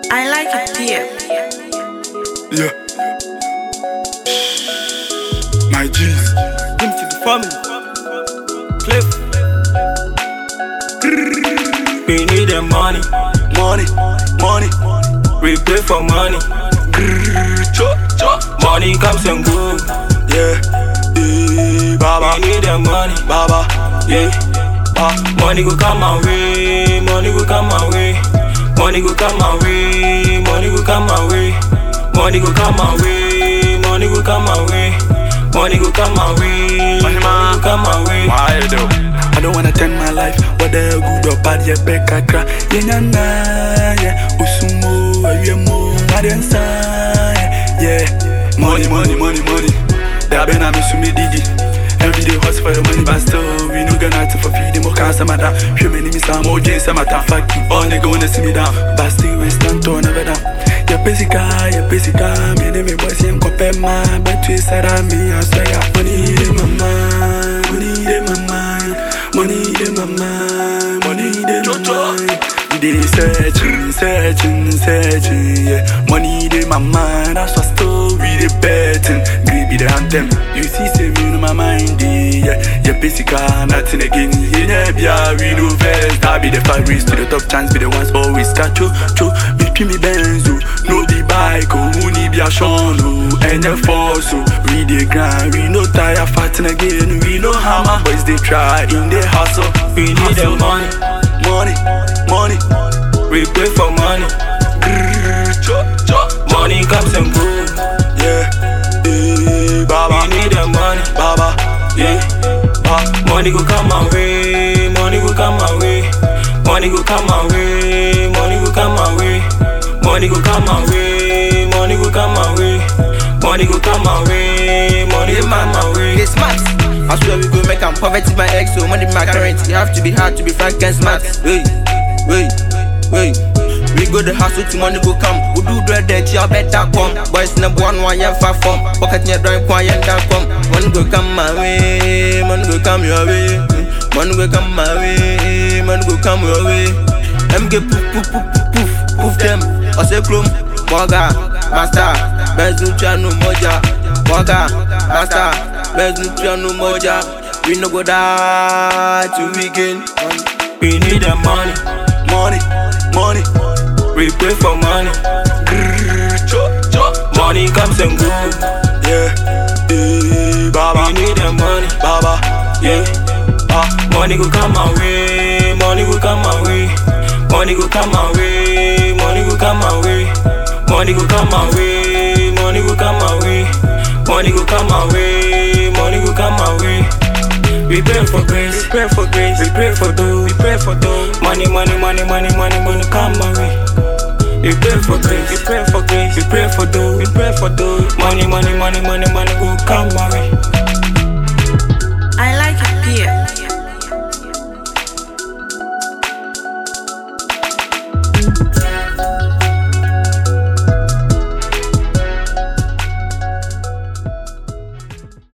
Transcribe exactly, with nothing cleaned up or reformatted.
I like it here. Yeah. My G's. Him to the family. Cliff. We need the money. Money, money. We pay for money. Chop, chop. Money comes and goes. Yeah. Eh, Baba. We need the money. Baba. Yeah. Ba. Money go come my way. Money go come my way. Money go come my way. Money go come my way. Money go come my way. Money go come my way. Money go come my way. Money go come my way. Why do? I don't wanna turn my life, whether good or bad, yeah, back I cry. Yeah, na yeah, usumo, ayemo, mariansa, yeah. Money, money, money, money. There been a miss me didi. Every day hustle for the money, but still we no gonna to for feed more cancer matter. Few many miss some more games, some matter. Fuck you, all they gonna see me down, but still we stand to never down. Yeah, basic guy, yeah, basic guy. Me name is boys, I'm compare my, but we said I me, I say I money in my mind, money in my mind. Money in my mind, money in my mind. We did searching, searching, searching, yeah. Money in my mind, that's what story the betting. Grip be the anthem. You see, say me in my mind, yeah. Yeah, basically nothing again. Yeah, yeah, we know first. I be the five race to the top chance, be the ones always catch you, cho. Me pay me benzo, no the bike, oh, money be a shon, oh, and the force, oh. We the grind, we no tire fighting again, we no hammer, boys they try in the hustle. We need the money. Money, money. We pay for money. Chop, chop. Money comes and goes. Yeah, eh, Baba. We need the money. Baba, Yeah. Ba. Money go come my way. Money go come my way. Money go come my way. Money go come my way. Money go come my way. Money go come my way. Money go come my way. Money go come my way. They smart. I swear we go make am poverty my ex, so money my current. You have to be hard to be frank and smart. Hey, wait, wait. We go the hustle to money go come. We do the that you better come. Boys number one one yeah far from. Pocket near drawing point and down come. Money go come my way, money go come your way. Money go come my way, money go come your way. Them get poof poof poof poof poof poof them. I say clum, Moga, master, Bezu chanu moja, Moga, master. No moja, we no go die to weekend. We need the money. Money, money. We pay for money. Chop, chop. Money comes and goes. Yeah, eh, Baba. We need the money. Baba, Yeah. Ba. Money go come my way. Money go come my way. Money go come my way. Money go come my way. Money go come my way. Money go come my way. Money go come my way. Money go come my way. We pray for grace. We pray for grace. We pray for dough. We pray for dough. Money, money, money, money, money, money come my way. We pray for grace. We pray for grace. We pray for dough. We pray for dough. Money, money, money, money, money go come my way.